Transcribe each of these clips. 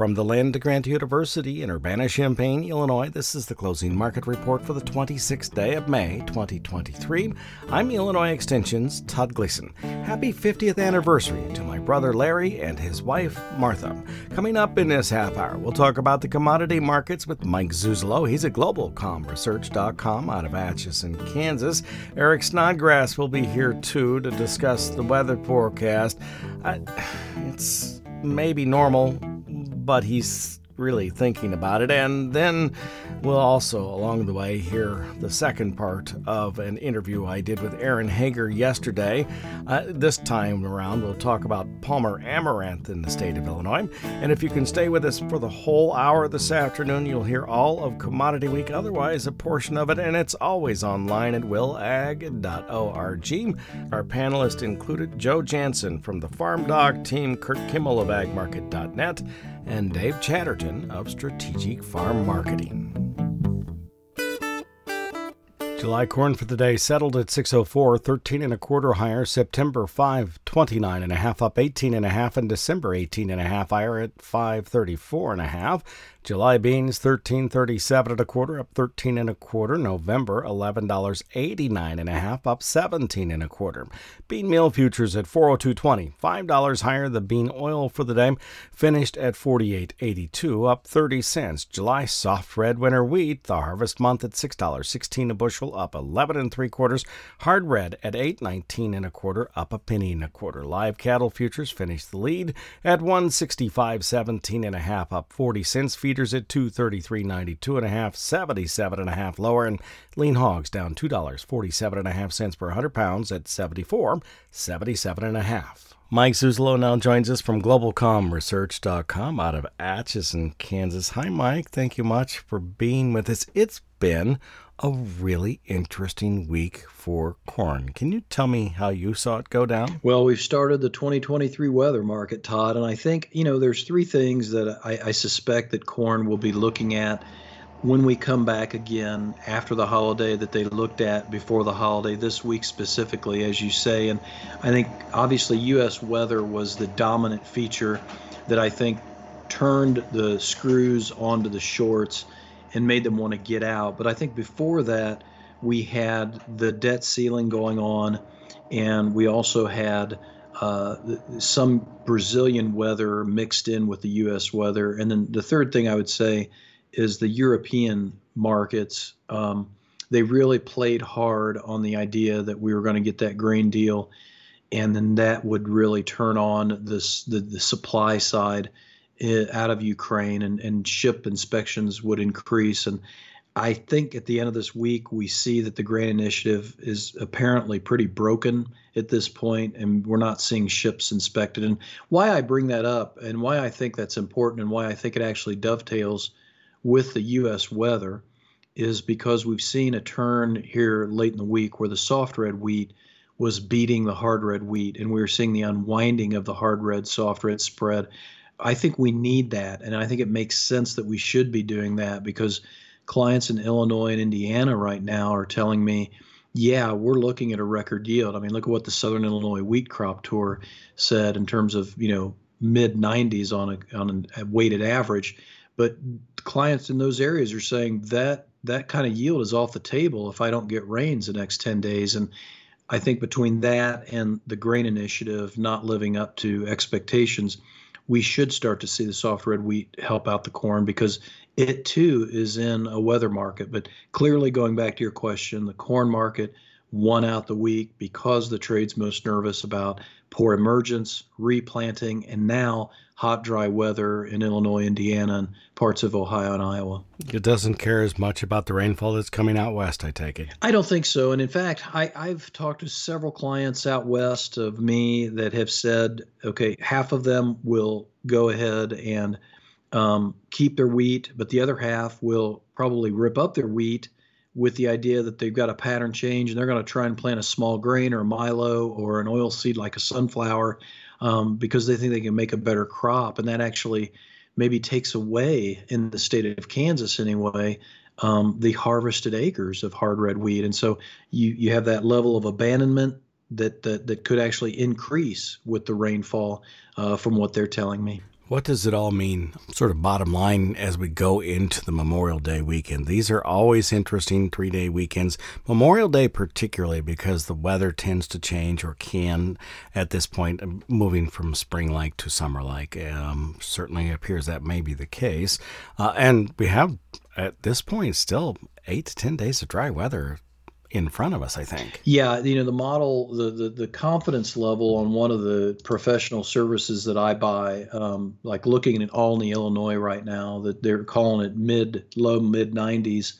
From the land of Grant University in Urbana-Champaign, Illinois, this is the closing market report for the 26th day of May, 2023. I'm Illinois Extension's Todd Gleason. Happy 50th anniversary to my brother Larry and his wife Martha. Coming up in this half hour, we'll talk about the commodity markets with Mike Zuzolo. He's at globalcomresearch.com out of Atchison, Kansas. Eric Snodgrass will be here too to discuss the weather forecast. It's maybe normal, but he's really thinking about it. And then we'll also, along the way, hear the second part of an interview I did with Aaron Hager yesterday. This time around, we'll talk about Palmer Amaranth in the state of Illinois. And if you can stay with us for the whole hour this afternoon, you'll hear all of Commodity Week, otherwise a portion of it, and it's always online at willag.org. Our panelists included Joe Jansen from the Farm Dog team, Kurt Kimmel of agmarket.net, and Dave Chatterton of Strategic Farm Marketing. July corn for the day settled at 604, 13 and a quarter higher. September 5, 29 and a half, up 18 and a half, and December 18 and a half higher at 534 and a half. July beans 13.37 and a quarter, up 13 and a quarter. November $11.89 and a half, up 17 and a quarter. Bean meal futures at 402.20, $5 higher. The bean oil for the day finished at 48.82, up 30 cents. July soft red winter wheat, the harvest month at $6.16 a bushel, up 11 and three quarters. Hard red at 8.19 and a quarter, up a penny and a quarter. Live cattle futures finished the lead at 165.17 and a half, up 40 cents. Feeders at 233.92 and a half, 77 and a half lower, and lean hogs down $2.47 and a half cents per 100 pounds at 77 and a half. Mike Zuzolo now joins us from globalcomresearch.com out of Atchison, Kansas. Hi, Mike. Thank you much for being with us. It's been a really interesting week for corn. Can you tell me how you saw it go down? Well, we've started the 2023 weather market, Todd, and I think, there's three things that I suspect that corn will be looking at when we come back again after the holiday that they looked at before the holiday, this week specifically, as you say. And I think, obviously, U.S. weather was the dominant feature that I think turned the screws onto the shorts and made them want to get out. But I think before that, we had the debt ceiling going on, and we also had some Brazilian weather mixed in with the U.S. weather. And then the third thing I would say is the European markets. They really played hard on the idea that we were going to get that grain deal, and then that would really turn on the supply side out of Ukraine, and ship inspections would increase. And I think at the end of this week, we see that the grain initiative is apparently pretty broken at this point, and we're not seeing ships inspected. And why I bring that up and why I think that's important and why I think it actually dovetails with the U.S. weather is because we've seen a turn here late in the week where the soft red wheat was beating the hard red wheat, and we were seeing the unwinding of the hard red, soft red spread. I think we need that, and I think it makes sense that we should be doing that because clients in Illinois and Indiana right now are telling me, yeah, we're looking at a record yield. I mean, look at what the Southern Illinois Wheat Crop Tour said in terms of, mid 90s on a weighted average. But clients in those areas are saying that kind of yield is off the table if I don't get rains the next 10 days. And I think between that and the grain initiative not living up to expectations, we should start to see the soft red wheat help out the corn because it too is in a weather market. But clearly, going back to your question, the corn market won out the week because the trade's most nervous about poor emergence, replanting, and now hot, dry weather in Illinois, Indiana, and parts of Ohio and Iowa. It doesn't care as much about the rainfall that's coming out west, I take it. I don't think so. And in fact, I've talked to several clients out west of me that have said, okay, half of them will go ahead and keep their wheat, but the other half will probably rip up their wheat with the idea that they've got a pattern change and they're going to try and plant a small grain or a milo or an oil seed like a sunflower because they think they can make a better crop. And that actually maybe takes away, in the state of Kansas anyway, the harvested acres of hard red wheat. And so you have that level of abandonment that could actually increase with the rainfall from what they're telling me. What does it all mean, sort of bottom line, as we go into the Memorial Day weekend? These are always interesting 3-day weekends. Memorial Day particularly because the weather tends to change, or can at this point, moving from spring-like to summer-like. Certainly appears that may be the case. And we have, at this point, still 8 to 10 days of dry weather in front of us, I think. Yeah, the model, the confidence level on one of the professional services that I buy, like looking at Olney, Illinois right now, that they're calling it low mid 90s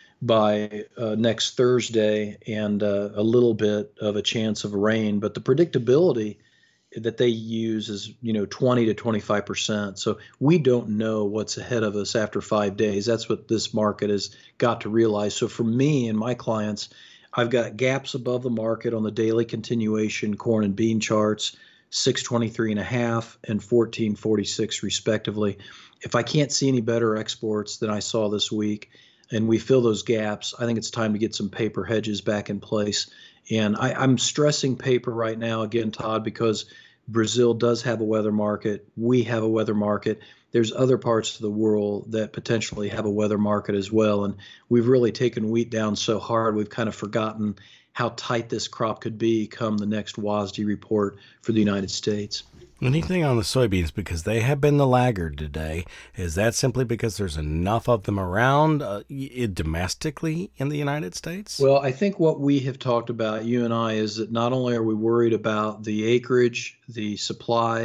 by next Thursday, and a little bit of a chance of rain. But the predictability that they use is 20 to 25%. So we don't know what's ahead of us after 5 days. That's what this market has got to realize. So for me and my clients, I've got gaps above the market on the daily continuation corn and bean charts, 623.5 and 1446 respectively. If I can't see any better exports than I saw this week, and we fill those gaps, I think it's time to get some paper hedges back in place. And I'm stressing paper right now, again, Todd, because Brazil does have a weather market. We have a weather market. There's other parts of the world that potentially have a weather market as well. And we've really taken wheat down so hard, we've kind of forgotten how tight this crop could be come the next WASDE report for the United States. Anything on the soybeans, because they have been the laggard today? Is that simply because there's enough of them around domestically in the United States? Well, I think what we have talked about, you and I, is that not only are we worried about the acreage, the supply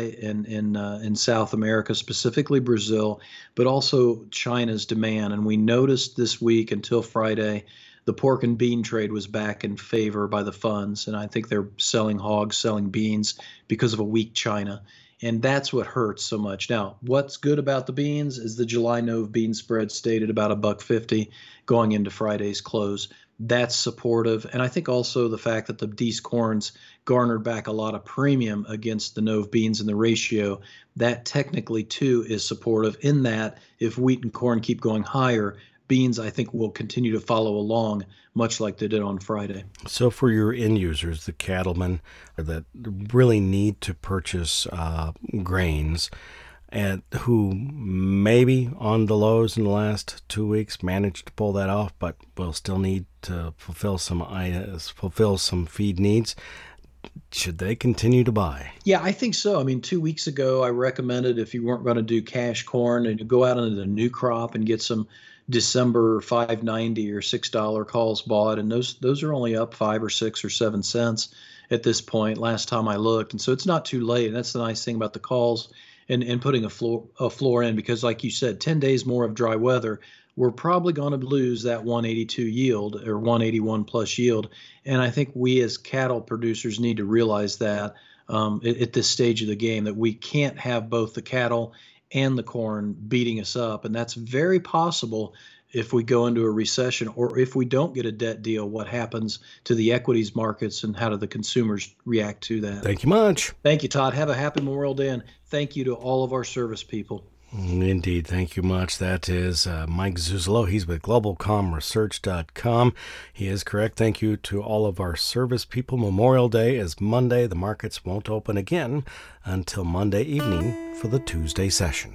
in South America, specifically Brazil, but also China's demand. And we noticed this week until Friday, the pork and bean trade was back in favor by the funds. And I think they're selling hogs, selling beans because of a weak China. And that's what hurts so much. Now, what's good about the beans is the July Nove bean spread stayed at about $1.50 going into Friday's close. That's supportive. And I think also the fact that these corns garnered back a lot of premium against the Nove beans in the ratio, that technically too is supportive, in that if wheat and corn keep going higher, beans, I think, will continue to follow along, much like they did on Friday. So for your end users, the cattlemen that really need to purchase grains, and who maybe on the lows in the last 2 weeks managed to pull that off, but will still need to fulfill some feed needs, should they continue to buy? Yeah, I think so. I mean, 2 weeks ago, I recommended, if you weren't going to do cash corn, and go out into the new crop and get some December $5.90 or $6 calls bought, and those are only up 5 or 6 or 7 cents at this point last time I looked. And so it's not too late. And that's the nice thing about the calls and putting a floor in, because like you said, 10 days more of dry weather, we're probably going to lose that 182 yield or 181 plus yield. And I think we as cattle producers need to realize that at this stage of the game, that we can't have both the cattle and the corn beating us up. And that's very possible if we go into a recession, or if we don't get a debt deal. What happens to the equities markets, and how do the consumers react to that? Thank you much. Thank you, Todd. Have a happy Memorial Day, and thank you to all of our service people. Indeed. Thank you much. That is Mike Zuzolo. He's with GlobalComResearch.com. He is correct. Thank you to all of our service people. Memorial Day is Monday. The markets won't open again until Monday evening for the Tuesday session.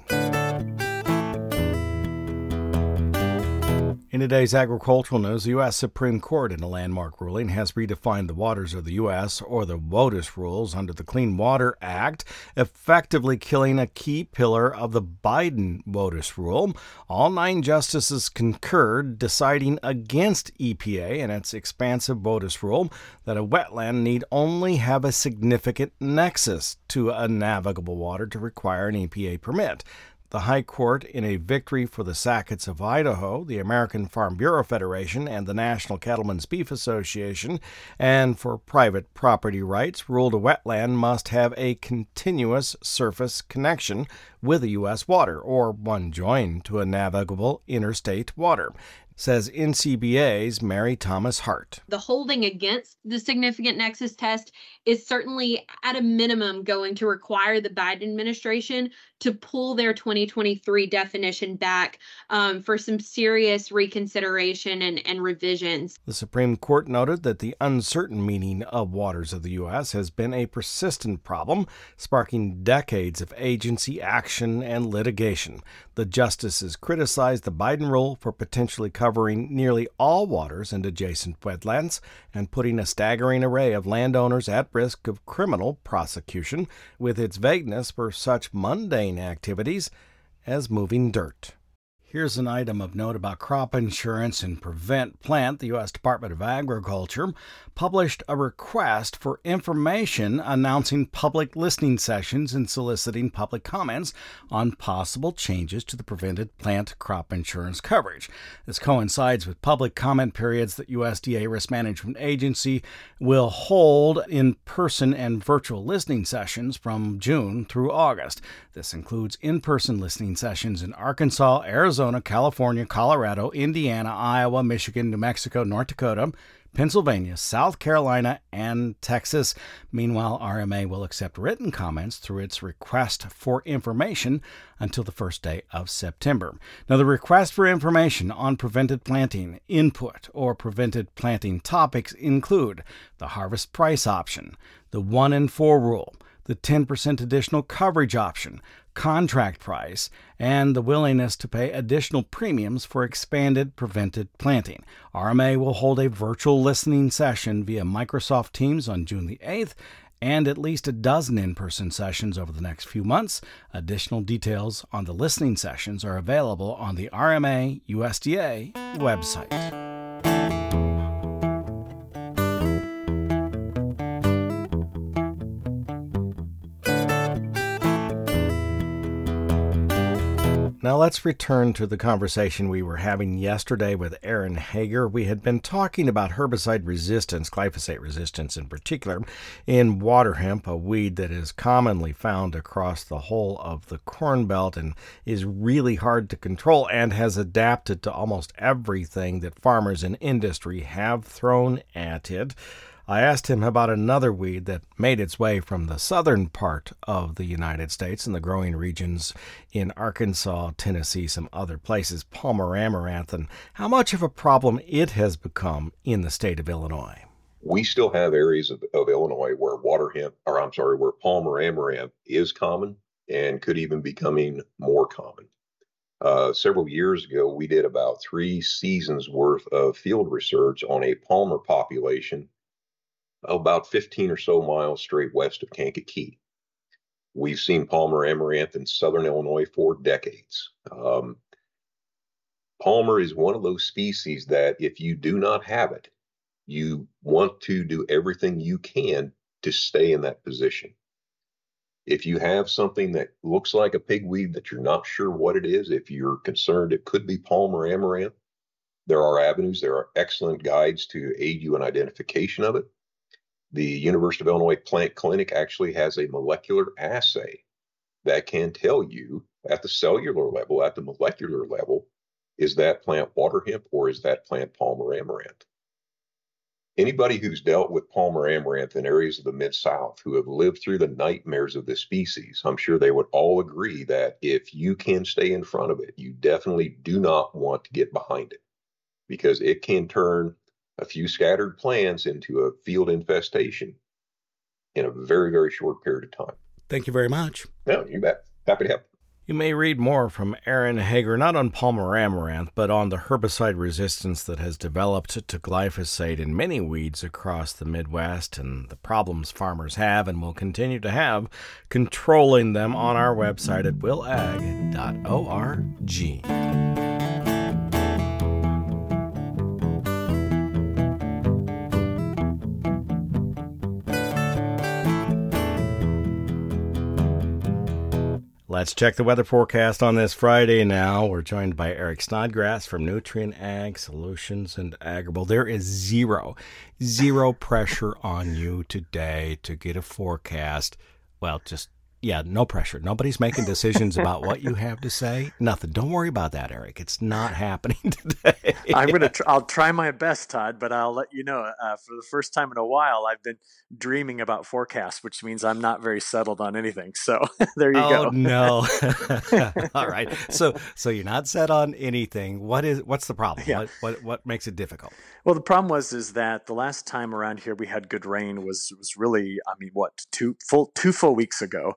In today's agricultural news, the U.S. Supreme Court, in a landmark ruling, has redefined the waters of the U.S., or the WOTUS rules, under the Clean Water Act, effectively killing a key pillar of the Biden WOTUS rule. All 9 justices concurred, deciding against EPA and its expansive WOTUS rule that a wetland need only have a significant nexus to a navigable water to require an EPA permit. The High Court, in a victory for the Sackets of Idaho, the American Farm Bureau Federation, and the National Cattlemen's Beef Association, and for private property rights, ruled a wetland must have a continuous surface connection with a U.S. water, or one joined to a navigable interstate water, says NCBA's Mary Thomas Hart. The holding against the significant nexus test is certainly, at a minimum, going to require the Biden administration to pull their 2023 definition back for some serious reconsideration and revisions. The Supreme Court noted that the uncertain meaning of waters of the U.S. has been a persistent problem, sparking decades of agency action action and litigation. The justices criticized the Biden rule for potentially covering nearly all waters and adjacent wetlands and putting a staggering array of landowners at risk of criminal prosecution with its vagueness for such mundane activities as moving dirt. Here's an item of note about crop insurance and Prevent Plant. The U.S. Department of Agriculture published a request for information announcing public listening sessions and soliciting public comments on possible changes to the Prevented Plant crop insurance coverage. This coincides with public comment periods that USDA Risk Management Agency will hold in-person and virtual listening sessions from June through August. This includes in-person listening sessions in Arkansas, Arizona, California, Colorado, Indiana, Iowa, Michigan, New Mexico, North Dakota, Pennsylvania, South Carolina, and Texas. Meanwhile, RMA will accept written comments through its request for information until the first day of September. Now, the request for information on prevented planting input or prevented planting topics include the harvest price option, the 1 in 4 rule, the 10% additional coverage option, contract price, and the willingness to pay additional premiums for expanded prevented planting. RMA will hold a virtual listening session via Microsoft Teams on June the 8th and at least a dozen in-person sessions over the next few months. Additional details on the listening sessions are available on the RMA USDA website. Now let's return to the conversation we were having yesterday with Aaron Hager. We had been talking about herbicide resistance, glyphosate resistance in particular, in water hemp, a weed that is commonly found across the whole of the Corn Belt and is really hard to control and has adapted to almost everything that farmers and industry have thrown at it. I asked him about another weed that made its way from the southern part of the United States and the growing regions in Arkansas, Tennessee, some other places, Palmer amaranth, and how much of a problem it has become in the state of Illinois. We still have areas of Illinois where where Palmer amaranth is common and could even be becoming more common. Several years ago, we did about 3 seasons worth of field research on a Palmer population about 15 or so miles straight west of Kankakee. We've seen Palmer amaranth in southern Illinois for decades. Palmer is one of those species that if you do not have it, you want to do everything you can to stay in that position. If you have something that looks like a pigweed that you're not sure what it is, if you're concerned it could be Palmer amaranth, there are avenues, there are excellent guides to aid you in identification of it. The University of Illinois Plant Clinic actually has a molecular assay that can tell you at the cellular level, at the molecular level, is that plant water hemp or is that plant Palmer amaranth? Anybody who's dealt with Palmer amaranth in areas of the Mid-South who have lived through the nightmares of this species, I'm sure they would all agree that if you can stay in front of it, you definitely do not want to get behind it because it can turn a few scattered plants into a field infestation in a very, very short period of time. Thank you very much. No, you bet. Happy to help. You may read more from Aaron Hager, not on Palmer amaranth, but on the herbicide resistance that has developed to glyphosate in many weeds across the Midwest and the problems farmers have and will continue to have controlling them on our website at willag.org. Let's check the weather forecast on this Friday now. We're joined by Eric Snodgrass from Nutrien Ag Solutions and Agrible. There is zero pressure on you today to get a forecast. Well, no pressure. Nobody's making decisions about what you have to say. Nothing. Don't worry about that, Eric. It's not happening today. I'll try my best, Todd, but I'll let you know. For the first time in a while, I've been dreaming about forecasts, which means I'm not very settled on anything. So there you go. Oh no! All right. So you're not set on anything. What's the problem? Yeah. What makes it difficult? Well, the problem is that the last time around here we had good rain was really, 2 full weeks ago.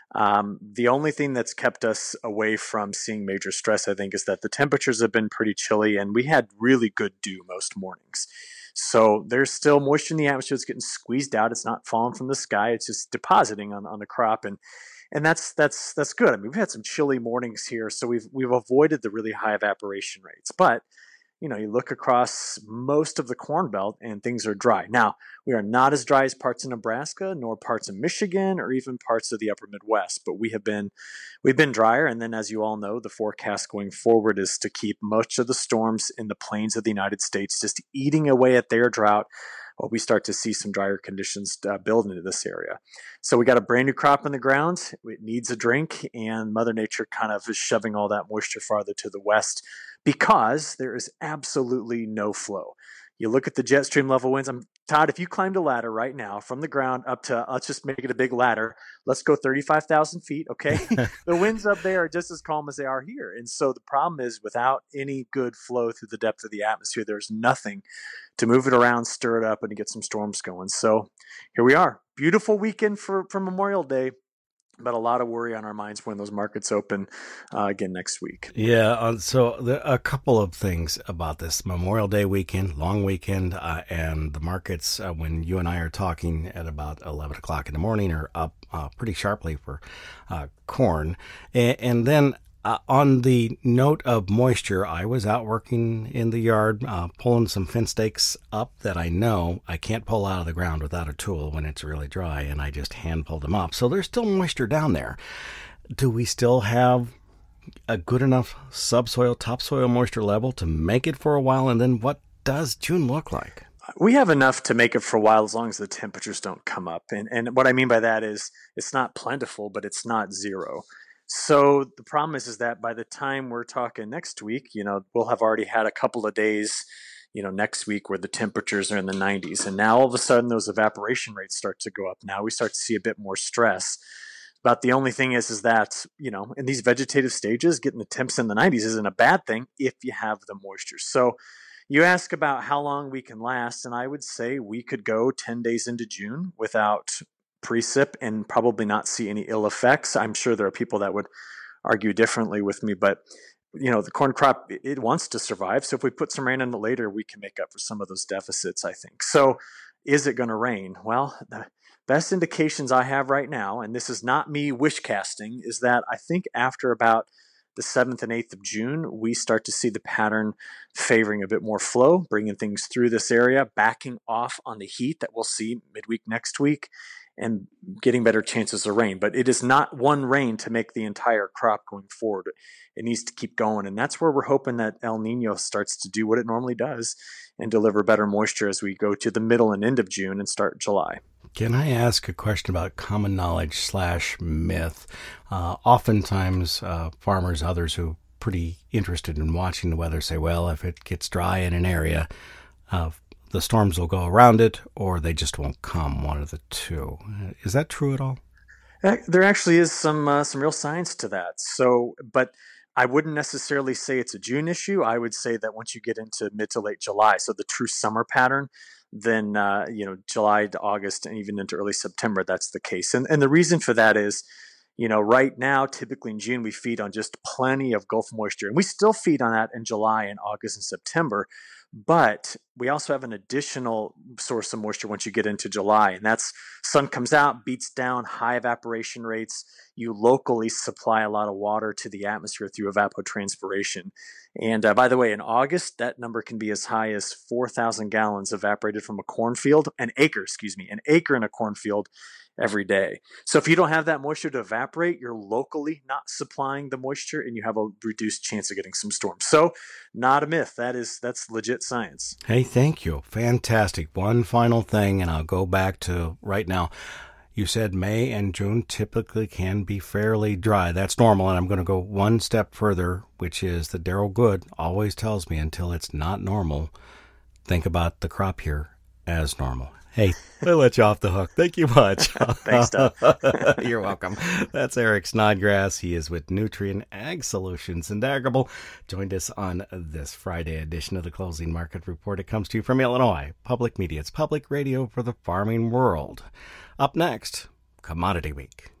The only thing that's kept us away from seeing major stress, I think, is that the temperatures have been pretty chilly and we had really good dew most mornings. So there's still moisture in the atmosphere. It's getting squeezed out. It's not falling from the sky. It's just depositing on the crop. And that's good. I mean, we've had some chilly mornings here, so we've avoided the really high evaporation rates. But you look across most of the Corn Belt and things are dry. Now, we are not as dry as parts of Nebraska, nor parts of Michigan, or even parts of the upper Midwest, but we've been drier. And then, as you all know, the forecast going forward is to keep much of the storms in the plains of the United States just eating away at their drought while we start to see some drier conditions build into this area. So we got a brand new crop in the ground. It needs a drink, and Mother Nature kind of is shoving all that moisture farther to the west because there is absolutely no flow. You look at the jet stream level winds. Todd, if you climbed a ladder right now from the ground up to, let's just make it a big ladder. Let's go 35,000 feet, okay? The winds up there are just as calm as they are here. And so the problem is without any good flow through the depth of the atmosphere, there's nothing to move it around, stir it up, and to get some storms going. So here we are. Beautiful weekend for Memorial Day, but a lot of worry on our minds when those markets open again next week. Yeah, so a couple of things about this Memorial Day weekend, long weekend, and the markets when you and I are talking at about 11 o'clock in the morning are up pretty sharply for corn. And then on the note of moisture, I was out working in the yard, pulling some fence stakes up that I know I can't pull out of the ground without a tool when it's really dry, and I just hand pulled them up. So there's still moisture down there. Do we still have a good enough subsoil, topsoil moisture level to make it for a while? And then what does June look like? We have enough to make it for a while as long as the temperatures don't come up. And what I mean by that is it's not plentiful, but it's not zero. So the problem is that by the time we're talking next week, we'll have already had a couple of days, next week where the temperatures are in the 90s. And now all of a sudden those evaporation rates start to go up. Now we start to see a bit more stress. But the only thing is that, in these vegetative stages, getting the temps in the 90s isn't a bad thing if you have the moisture. So you ask about how long we can last, and I would say we could go 10 days into June without precip and probably not see any ill effects. I'm sure there are people that would argue differently with me, but the corn crop, it wants to survive. So if we put some rain in it later, we can make up for some of those deficits, I think. So is it going to rain? Well, the best indications I have right now, and this is not me wish casting, is that I think after about the 7th and 8th of June, we start to see the pattern favoring a bit more flow, bringing things through this area, backing off on the heat that we'll see midweek next week, and getting better chances of rain. But it is not one rain to make the entire crop going forward. It needs to keep going. And that's where we're hoping that El Nino starts to do what it normally does and deliver better moisture as we go to the middle and end of June and start July. Can I ask a question about common knowledge / myth? Oftentimes, farmers, others who are pretty interested in watching the weather say, well, if it gets dry in an area, the storms will go around it, or they just won't come, one of the two. Is that true at all? There actually is some real science to that. So, but I wouldn't necessarily say it's a June issue. I would say that once you get into mid to late July, so the true summer pattern, then July to August and even into early September, that's the case. And the reason for that is, right now, typically in June, we feed on just plenty of Gulf moisture. And we still feed on that in July and August and September. But we also have an additional source of moisture once you get into July. And that's sun comes out, beats down, high evaporation rates. You locally supply a lot of water to the atmosphere through evapotranspiration. And by the way, in August, that number can be as high as 4,000 gallons evaporated from an acre in a cornfield every day. So if you don't have that moisture to evaporate, you're locally not supplying the moisture and you have a reduced chance of getting some storms. So not a myth. That's legit science. Hey, thank you. Fantastic. One final thing, and I'll go back to right now. You said May and June typically can be fairly dry. That's normal, and I'm going to go one step further, which is that Daryl Good always tells me until it's not normal, think about the crop here as normal. Hey, we'll let you off the hook. Thank you much. Thanks, Doug. You're welcome. That's Eric Snodgrass. He is with Nutrien Ag Solutions in Daggerville. Joined us on this Friday edition of the Closing Market Report. It comes to you from Illinois Public Media. It's public radio for the farming world. Up next, Commodity Week.